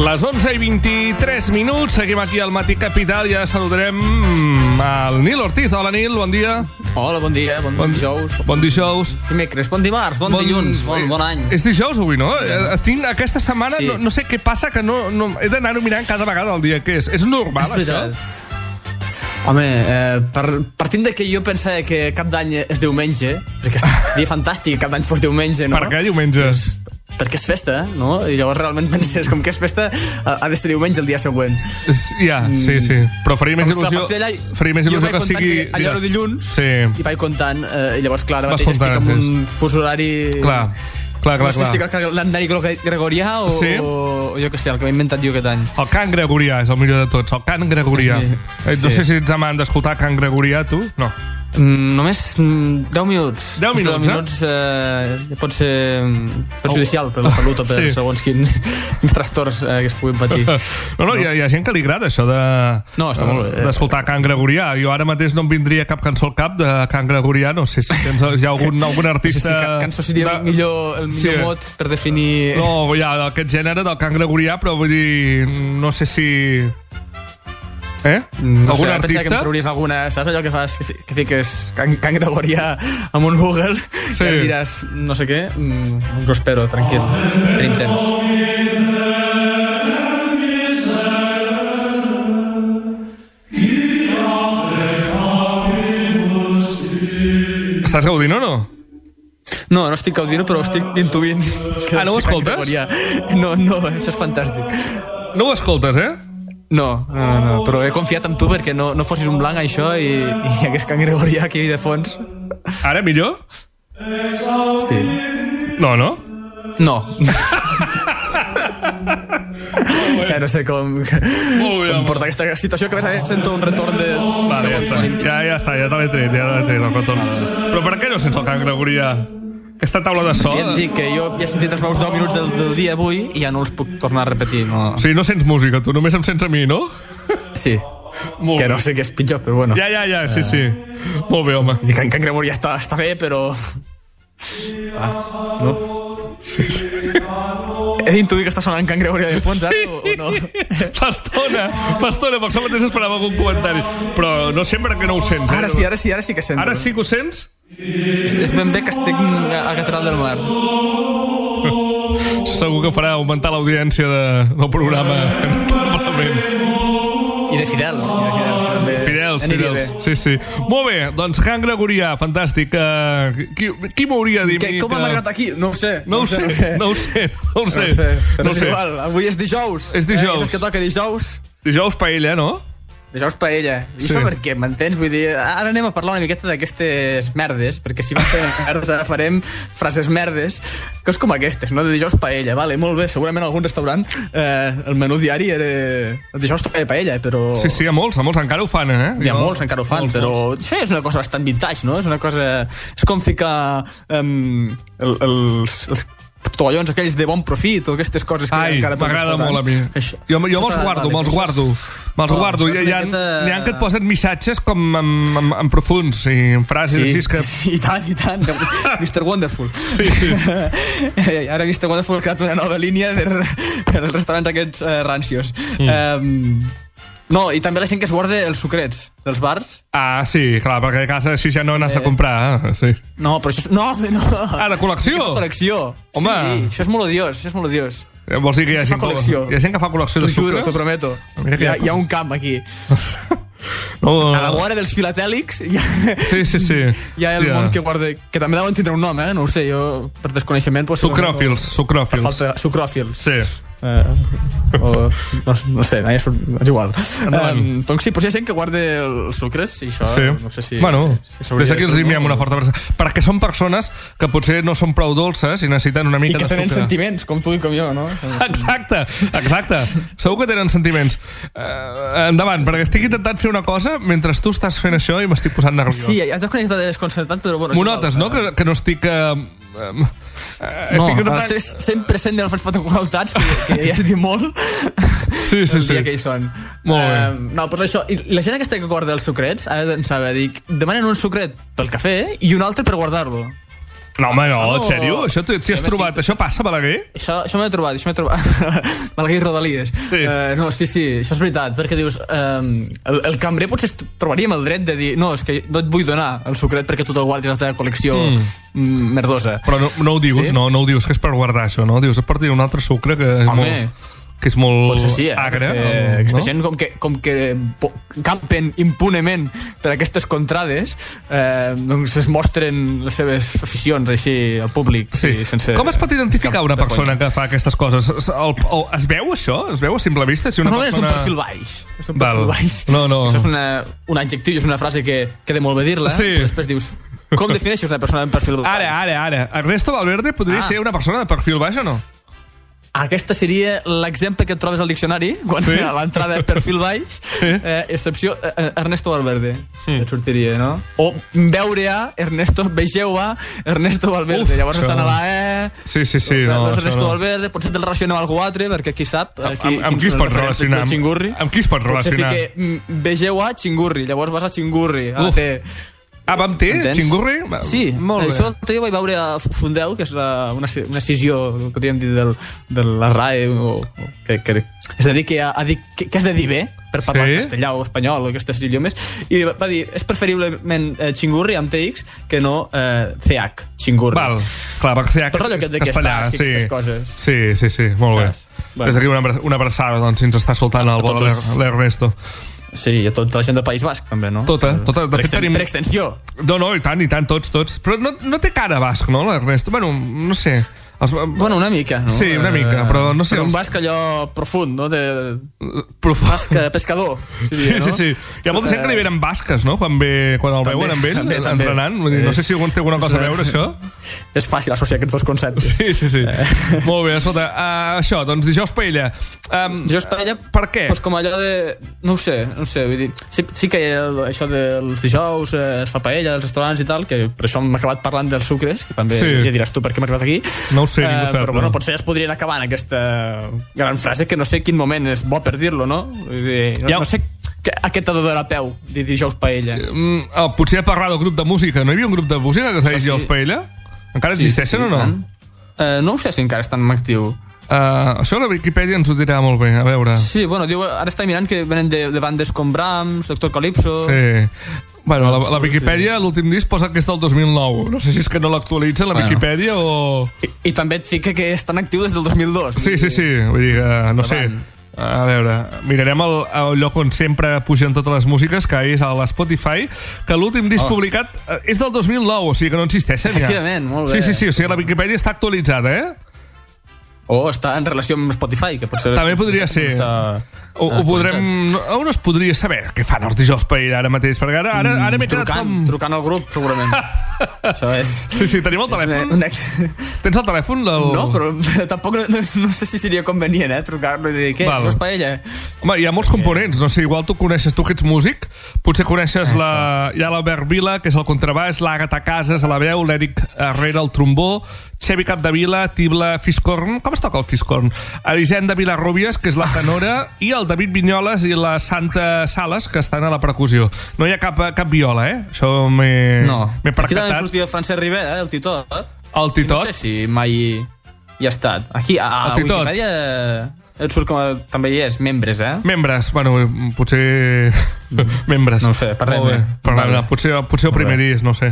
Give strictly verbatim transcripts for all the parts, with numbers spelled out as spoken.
Les onze i vint-i-tres minuts, seguim aquí al Matí Capital, ja saludarem al Nil Ortiz. Hola, Nil, bon dia. Hola, bon dia, bon, bon dijous. Bon dijous. Dimecres, bon dimarts, bon, bon dilluns, bon, bon any. És dijous avui, no? Tinc aquesta setmana, sí. no, no sé què passa, que no, no he d'anar-ho mirant cada vegada el dia que és. És normal, és això? Home, eh, per, partint de que jo pensava que cap d'any és diumenge, perquè seria fantàstic que cap d'any fos diumenge, no? Per què diumenge? Pues, perquè és festa, no? I llavors realment penses, com que és festa, ha de ser diumenge el dia següent. Ja, sí, sí. Però faria més il·lusió, allà, faria més il·lusió que sigui... Que allà era dilluns, sí. I vaig comptant, eh, i llavors, clar, ara mateix estic amb un fus horari... Clar, clar, clar. No sé si estic al calendari gregorià o, sí? o, o jo què sé, el que m'he inventat jo aquest any. El cant gregorià és el millor de tots, el cant gregorià. Sí. No sé si ets amant d'escoltar cant gregorià, tu? No. Mm, només mm, deu minuts. deu minuts, deu minuts eh? pot ser perjudicial per la salut o per sí. segons quins, quins trastorns eh, que es puguin patir. No, no, no. Hi, ha, hi ha gent que li agrada això de, no, està molt bé. d'escoltar cant gregorià. Jo ara mateix no em vindria cap cançó al cap de cant gregorià. No sé si tens hi ha algun, algun artista... No sé si cançó seria de... millor, el millor sí. mot per definir... No, hi ha aquest gènere del cant gregorià, però vull dir, no sé si... Eh? No algun sé, artista? Que em trauries alguna... Saps allò que fas, que, que fiques can, can gregorià amb un Google sí. i diràs no sé què? Mm, us ho espero, tranquil. Tenim temps. Estàs gaudint o no? No, no estic gaudint, però estic intuint que ah, no ho escoltes? No, no, això és fantàstic. No ho escoltes, eh? No, no, no, però he confiat en tu perquè no, no fossis un blanc això i, i hi hagués can gregorià aquí de fons. Ara millor? Sí. No, no? No. Ja no sé com, com portar aquesta situació, que a més sento un retorn de vale, segons. Ja, ja, ja està, ja te l'he tret, ja te l'he tret el retorn. Però per què no sense el can gregorià? Aquesta taula de so... Ja et dic que jo ja he sentit els meus deu minuts del, del dia avui i ja no els puc tornar a repetir. No. Sí, no sents música, tu només em sents a mi, no? Sí. Molt que bé. No sé què és pitjor, però bueno. Ja, ja, ja, sí, sí. Molt bé, home. Dic que en Can Gregorià està, està bé, però... Ah, no? Sí, sí. He d'intuir que està sonant Can Gregorià de fons, ara, o, o no? Fastona, fastona, per això mateix esperava algun comentari. Però no sempre que no ho sents, eh? Ara sí, ara sí, ara sí que sento. Ara sí que ho sents? És, és ben bé que estic a Catedral del Mar. Segur que farà augmentar l'audiència de, del programa. I de fidels, i de fidels també. Fidels, fidels. Sí, sí. Molt bé, doncs Can Gregorià, fantàstic. Uh, qui qui m'hauria dit? Que, com hem arribat aquí? No ho sé. No, no, ho, sé, no ho sé, no ho sé. No ho sé. No ho sé. No és sé. Igual, avui és dijous. És dijous. Eh? És que toca dijous. Dijous paella, no? Dijous paella. I sí. Això per què, m'entens? Vull dir, ara anem a parlar una miqueta d'aquestes merdes, perquè si vam fer merdes ara farem frases merdes, que és com aquestes, no? De dijous paella, vale, molt bé, segurament algun restaurant eh, el menú diari era el dijous paella, però... Sí, sí, a molts, a molts encara ho fan, eh? Hi ha molts encara ho fan, molts, però molts. Això és una cosa bastant vintage, no? És una cosa... És com ficar um, el, els... els tovallons aquells de bon profit o aquestes coses que ai, encara m'agrada molt a mi. Això, jo jo me'ls guardo, me'ls guardo. Me'ls oh, guardo. Hi ha, miqueta... hi ha que et posen missatges com en, en, en profuns i en frases sí, així que... Sí, i tant, i tant. mister Wonderful. Sí, sí. Ara mister Wonderful ha creat una nova línia per, per els restaurants aquests uh, rancios. Mm. Um, no, i també la gent que es guarda els sucrets dels bars. Ah, sí, clar, perquè a casa així ja no n'has eh... a comprar, eh? Sí. No, però això és... No, no. Ah, de col·lecció? De col·lecció. Home. Sí, això és molt odiós, això és molt odiós. Vols dir que hi ha gent, col·lecció. Hi ha gent que fa col·lecció de sucres? T'ho prometo. Hi ha, hi ha un camp aquí. No, no, no. A la vora dels filatèlics hi ha, sí, sí, sí. hi ha el sí, món que guarda... Que també deuen tindre un nom, eh? No ho sé, jo per desconeixement... Sucròfils, sucròfils. Sucròfils. Sí. Uh, o, no, no sé, no, és, és igual. Um, doncs sí, potser hi ha gent que guarda els sucres i això sí. No sé si... Bueno, si des d'aquí els enviem una forta abraçada. Perquè són persones que potser no són prou dolces i necessiten una mica de sucre. I que tenen sentiments, com tu i com jo, no? Exacte, exacte. Segur que tenen sentiments. Uh, endavant, perquè estic intentant fer una cosa mentre tu estàs fent això i m'estic posant nerviós. Sí, ja t'ho conec de desconcertat, però bueno... M'ho notes, no? Que, que no estic... Uh, uh, no, intentant... estic cent per cent de les fotoqualitats, que, que ja has dit molt, sí, sí, el dia sí. que hi són. Molt bé. Uh, no, però això, la gent aquesta que guarda els sucrets ha de saber, dic, demanen un sucret pel cafè i un altre per guardar-lo. No, home, no, en sèrio? Això t'hi has trobat? Això passa, Balaguer? Això, això m'he trobat, això m'he trobat. Balaguer i Rodalies. Sí. Uh, no, sí, sí, això és veritat, perquè dius, um, el, el cambrer potser trobaríem el dret de dir no, és que no et vull donar el sucret perquè tu te'l guardis a la teva col·lecció mm. merdosa. Però no, no ho dius, sí? no, no ho dius que és per guardar això, no? Dius, és per dir un altre sucre que és Home. molt... que és molt Potser sí, eh? agre. Perquè no? aquesta gent com que, com que campen impunement per aquestes contrades, eh, doncs es mostren les seves aficions així al públic. Sí. Sense Com es pot identificar una persona que fa aquestes coses? Es, el, el, es veu això? Es veu a simple vista? Si una no, persona... és un perfil baix. És un perfil Val. baix. No, no. Això és una, un adjectiu, és una frase que queda molt bé dir-la, sí. però després dius, com defineixes una persona de perfil baix? Ara, ara, ara. Ernesto Valverde podria ah. ser una persona de perfil baix o no? Aquesta seria l'exemple que et trobes al diccionari quan sí. a l'entrada de perfil baix sí. eh, excepció eh, Ernesto Valverde mm. et sortiria, no? O veure a Ernesto, vegeu a Ernesto Valverde. Uf, llavors això... estan a la E sí, sí, sí, no, Ernesto no. Valverde, potser te'l relacionem amb algú altre perquè qui sap eh, qui, amb, amb qui es pot relacionar amb, amb qui es pot relacionar potser fique, vegeu a Xingurri, llavors vas a Xingurri a té Ah, vam té? Xingurri? Sí, molt bé. Això l'altre dia vaig veure a Fundeu, que és la, una, una cisió, podríem dir, del, de la R A E, o, o, que, que es dedica a, a dir que, que has de dir bé per parlar sí? castellà o espanyol o aquests idiomes, i va dir, és preferiblement eh, Xingurri amb T X que no eh, C H, Xingurri. Val, clar, perquè C H tot allò que, que castellà, està, sí, aquestes coses. Sí, sí, sí, molt bé. Bueno. Des d'aquí una, una abraçada, doncs, si ens està escoltant el vol l'Ernesto. Sí, i a tota la gent del País Basc, també, no? Tota, tota. Per, exten tenim... per extensió. No, no, i tant, i tant, tots, tots. Però no, no té cara basc, no, l'Ernesto? Bueno, no sé. Els... Bueno, una mica, no? Sí, una mica, però no sé... Però un basc allò profund, no? De... Profund. Basc pescador. Sí, sí, no? sí, sí. Hi ha molta gent que li venen basques, no? Quan, ve, quan el també, veuen amb ell, també, entrenant. També. No sé si té alguna cosa a veure, això. És fàcil associar aquests dos conceptes. Sí, sí, sí. Eh. Molt bé, escolta, uh, això, doncs dijous paella. Um, dijous paella... Per què? Doncs com allò de... No ho sé, no ho sé, vull dir... Sí, sí que el, això dels dijous eh, es fa paella, als restaurants i tal, que per això hem acabat parlant dels sucres, que també sí. ja diràs tu per què hem acabat aquí. No ho sé, ningú uh, sap. Però bueno, potser ja es podrien acabar en aquesta gran frase, que no sé quin moment és bo per dir-lo, no? Vull dir, no, ja. no sé que, a què t'ha de donar peu, dir dijous paella. Mm, oh, potser parlar del grup de música. No hi havia un grup de música que es deia dijous sí. paella? Encara sí, existeixen sí, o no? Uh, no ho sé si encara estan en actiu. Uh, això la Wikipedia ens ho dirà molt bé, a veure. Sí, bueno, diu, ara està mirant que venen de, de bandes com Brahms, Doctor Calypso... Sí. Bueno, la, la Wikipedia, l'últim disc posa que és del dos mil nou. No sé si és que no l'actualitza la bueno. Wikipedia o... I, I també et fica que estan actius des del dos mil dos. Sí, sí, sí. Vull dir, uh, no sé... A veure, mirarem el, el lloc on sempre pugen totes les músiques, que és a l'Spotify, que l'últim disc oh. publicat és del dos mil nou, o sigui que no existeixen ja. Efectivament, molt bé. Sí, sí, sí, o sigui, la Wikipedia està actualitzada, eh? O està en relació amb Spotify, que potser... També podria ser. Està... O, o podrem... On es podria saber què fan els dijous paella ara mateix? Perquè ara, ara, ara m'he quedat com... Trucant al grup, segurament. Això és... Sí, sí, tenim el telèfon. Una... Tens el telèfon? Del... No, però tampoc no, no sé si seria convenient, eh, trucar-lo i dir, què, dijous paella? Home, hi ha molts components, no sé, igual tu coneixes, tu que ets músic, potser coneixes la... Hi ha l'Albert Vila, que és el contrabaix, l'Àgata Casas a la veu, l'Eric Herrera al trombó, Xevi Capdevila, Tibla Fiscorn, com es toca el Fiscorn? Elisenda Vilarrubias, que és la tenora, i el David Vinyoles i la Santa Sales, que estan a la percussió. No hi ha cap, cap viola, eh? Això m'he no. percatat. Aquí també sortia el Francesc Rivera, eh? El Titot. El Titot? I no sé si mai hi ha estat. Aquí, a, a Wikipedia... Et surt com a, també hi és, membres, eh? Membres, bueno, potser... membres. No ho sé, parlem. Bé, parlem vale. Potser, potser el primer dia, no sé.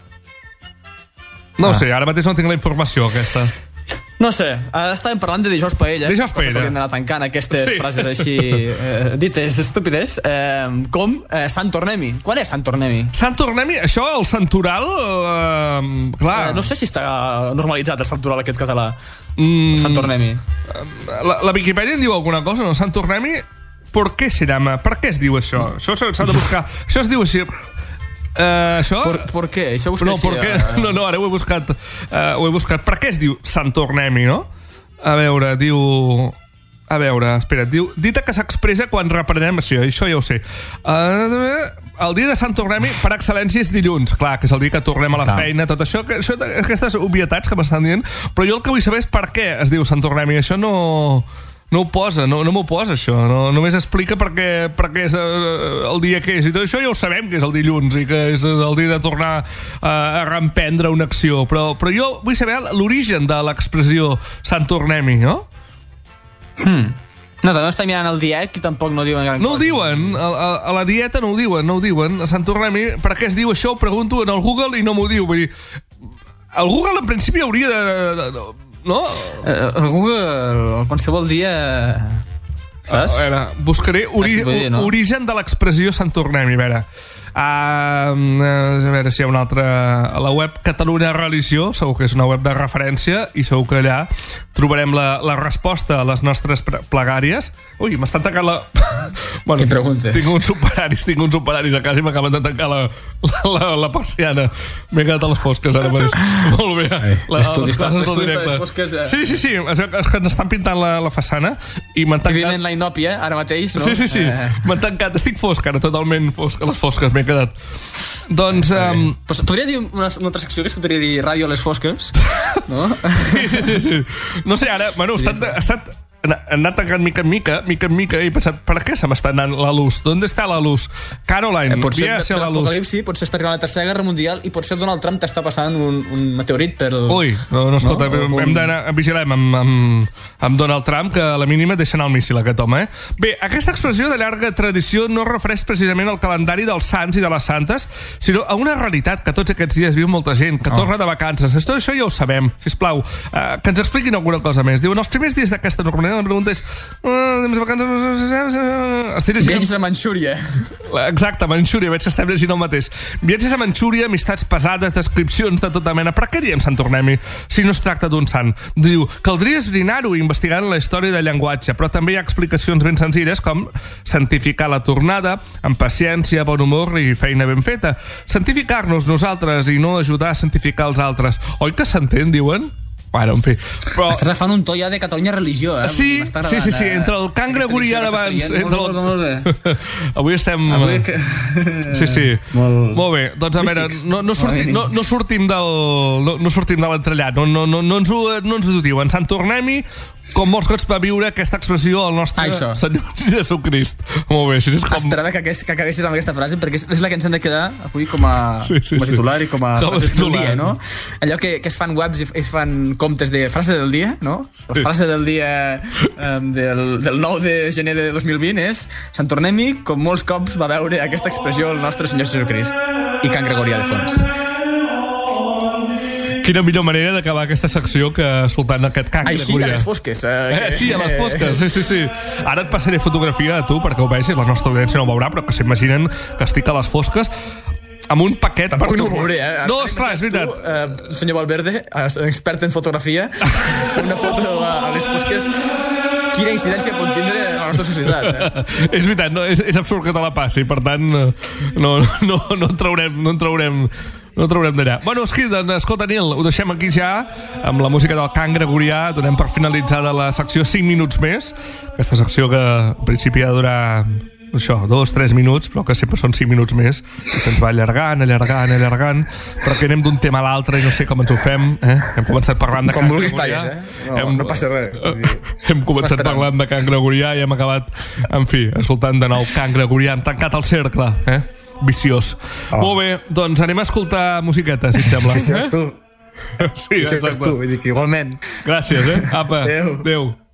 No ah. sé, ara mateix no tinc la informació aquesta. No sé, ara estàvem parlant de dijous paella. Dijous paella. Cosa que hauríem d'anar tancant aquestes sí. frases així eh, dites estúpides. Eh, com eh, Sant Tornem-hi. Quan és Sant Tornem-hi? Sant Tornem-hi? Això, el santoral... Eh, clar. Eh, no sé si està normalitzat el santoral aquest català. Mm, Sant Tornem-hi. La, la Wikipedia en diu alguna cosa, no? Sant Tornem-hi, per què serà? Per què es diu això? Això s'ha de buscar. Això es diu així... Uh, això? Per, per què? Això ho no, per què? no, no, ara ho he buscat uh, ho he buscat. Per què es diu Sant Tornem-hi, no? A veure, diu... A veure, espera, diu... Dita que s'expressa quan reprenem... Sí, això ja ho sé. Uh, el dia de Sant Tornem-hi, per excel·lència, és dilluns. Clar, que és el dia que tornem a la Clar. feina, tot això, que, això, aquestes obvietats que m'estan dient. Però jo el que vull saber és per què es diu Sant Tornem-hi. Això no... no ho posa, no, no m'ho posa això, no, només explica perquè, perquè és uh, el dia que és, i tot això ja ho sabem que és el dilluns i que és el dia de tornar uh, a reemprendre una acció, però, però jo vull saber l'origen de l'expressió Sant Tornem-hi, no? Hmm. No, no està mirant el diet i tampoc no diuen gran no cosa. No ho diuen, a, a, a la dieta no ho diuen, no ho diuen, a Sant Tornem-hi, per què es diu això? Ho pregunto en el Google i no m'ho diu, vull dir, el Google en principi hauria de... de, de no? Uh, el Google qualsevol dia... Saps? A veure, buscaré ori dir, no? origen de l'expressió Sant Tornem-hi, a veure. Uh, a veure si hi ha una altra... A la web Catalunya Religió, segur que és una web de referència, i segur que allà trobarem la, la resposta a les nostres plegàries. Ui, m'estan tancant la... bueno, Què preguntes? Tinc uns operaris, tinc uns operaris a casa i m'acaben de tancar la, la, la, la persiana. M'he quedat a les fosques ara mateix. Molt bé. Ai, la, les coses del directe. Fosques, eh? Sí, sí, sí. És, és que ens estan pintant la, la façana i m'han tancat... Evidentment la inòpia, ara mateix, no? Sí, sí, sí. Eh... M'han tancat. Estic fosc ara, totalment fosc. A les fosques m'he quedat. Doncs... Um... Pues podria dir una, una altra secció que es podria dir Ràdio a les fosques, no? Sí, sí, sí, sí. No sé, ara, bueno, he estat, he estat han anat tancant mica en mica, mica en mica, i he pensat, per què se m'està anant la luz? ¿Dónde está la luz? Caroline, eh, potser, ser la luz. L'apocalipsi potser està arribant la tercera guerra mundial i potser Donald Trump t'està passant un, un meteorit per... Ui, no, no escolta, no? hem un... d'anar, vigilem amb, amb, amb Donald Trump, que a la mínima deixa anar el míssil aquest home, eh? Bé, aquesta expressió de llarga tradició no refereix precisament al calendari dels sants i de les santes, sinó a una realitat que tots aquests dies viu molta gent, que oh. torna de vacances. Tot això ja ho sabem, sisplau, eh, que ens expliquin alguna cosa més. Diuen, els primers dies d'aquesta normalitat, la pregunta és Uh, viatges a Manxúria. Exacte, Manxúria, veig que estem llegint el mateix. Viatges a Manxúria, amistats pesades, descripcions de tota mena. Per què diem Sant Tornem-hi si no es tracta d'un sant? Diu, caldria esbrinar-ho investigant la història del llenguatge, però també hi ha explicacions ben senzilles com santificar la tornada amb paciència, bon humor i feina ben feta. Santificar-nos nosaltres i no ajudar a santificar els altres. Oi que s'entén, diuen? Bueno, en fi, però... Estàs agafant un to ja de Catalunya Religió, eh? Sí, sí, sí, sí, entre el cant gregorià d'abans... Entre el... Molt bé. Avui estem... Avui que... Sí, sí. Molt... Molt bé, doncs a veure, no, no, sortim, no, no sortim del... No, no sortim de l'entrellat, no, no, no, no, ens ho, no ens ho diuen. Sant Tornem-hi, com molts cops va viure aquesta expressió al nostre Això. Senyor Jesucrist. Molt bé, això és com... Esperava que, aquest, que acabessis amb aquesta frase, perquè és, és la que ens hem de quedar avui com a, sí, sí, com a titular sí. i com a com frase titular. del dia, no? Allò que, que es fan webs i es fan comptes de frase del dia, no? La frase del dia um, del, del nou de gener de dos mil vint és Sant Tornem-hi, com molts cops va veure aquesta expressió el nostre Senyor Jesucrist. I Can Gregorià de fons. Quina millor manera d'acabar aquesta secció que escoltant aquest cant Així, a les fosques. Eh, eh, sí, a les fosques, sí, sí, sí. Ara et passaré fotografia de tu perquè ho vegis, la nostra audiència no ho veurà, però que s'imaginen que estic a les fosques amb un paquet Tampoc per no ho veuré, eh? No, esclar, és veritat. Tu, eh, senyor Valverde, expert en fotografia, una foto a, a les fosques, quina incidència pot tindre en la nostra societat, eh? És veritat, no, és, és absurd que te la passi, per tant, no, no, no, no en traurem, no en traurem no traurem d'allà. Bueno, esqui, doncs, escolta, Nil, ho deixem aquí ja, amb la música del cant gregorià, donem per finalitzada la secció cinc minuts més, aquesta secció que en principi ha de durar això, dos, tres minuts, però que sempre són cinc minuts més, i se'ns va allargant, allargant, allargant, perquè anem d'un tema a l'altre i no sé com ens ho fem, eh? Hem començat parlant de com cant vulguis gregorià. talles, eh? No, hem, no passa res. Hem començat parlant de cant gregorià i hem acabat, en fi, escoltant de nou cant gregorià, hem tancat el cercle, eh? Viciós. Oh. Molt bé, doncs anem a escoltar musiqueta, si et sembla. Viciós, eh? tu. Sí, Viciós, tu. Vull dir que igualment. Gràcies, eh? Apa, adéu. Adéu.